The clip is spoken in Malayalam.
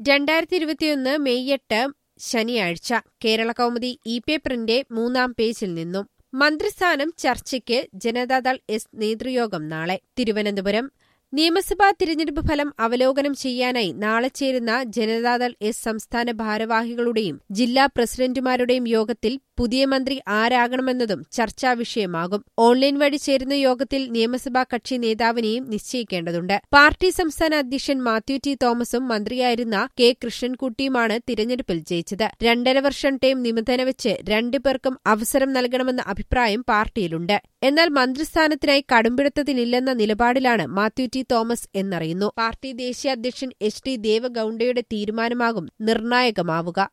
2021 മെയ് 8 ശനിയാഴ്ച കേരളകൗമുദി ഇ-പേപ്പറിന്റെ 3-ാം പേജിൽ നിന്നും മന്ത്രിസ്ഥാനം ചർച്ചയ്ക്ക് ജനതാദൾ എസ് നേതൃയോഗം നാളെ. തിരുവനന്തപുരം നിയമസഭാ തിരഞ്ഞെടുപ്പ് ഫലം അവലോകനം ചെയ്യാനായി നാളെ ചേരുന്ന ജനതാദൾ എസ് സംസ്ഥാന ഭാരവാഹികളുടെയും ജില്ലാ പ്രസിഡന്റുമാരുടെയും യോഗത്തിൽ പുതിയ മന്ത്രി ആരാകണമെന്നതും ചർച്ചാ വിഷയമാകും. ഓൺലൈൻ വഴി ചേരുന്ന യോഗത്തിൽ നിയമസഭാ കക്ഷി നേതാവിനെയും നിശ്ചയിക്കേണ്ടതുണ്ട്. പാർട്ടി സംസ്ഥാന അധ്യക്ഷൻ മാത്യു ടി തോമസും മന്ത്രിയായിരുന്ന കെ കൃഷ്ണൻകുട്ടിയുമാണ് തിരഞ്ഞെടുപ്പിൽ ജയിച്ചത്. 2.5 വർഷം ടേം നിബന്ധന വെച്ച് 2 പേർക്കും അവസരം നൽകണമെന്ന അഭിപ്രായം പാർട്ടിയിലുണ്ട്. എന്നാൽ മന്ത്രിസ്ഥാനത്തിനായി കടുംപിടുത്തത്തിനില്ലെന്ന നിലപാടിലാണ് മാത്യു ടി തോമസ് എന്നറിയുന്നു. പാർട്ടി ദേശീയ അധ്യക്ഷൻ എച്ച്.ഡി. ദേവഗൌഡയുടെ തീരുമാനമാകും നിർണായകമാവുക.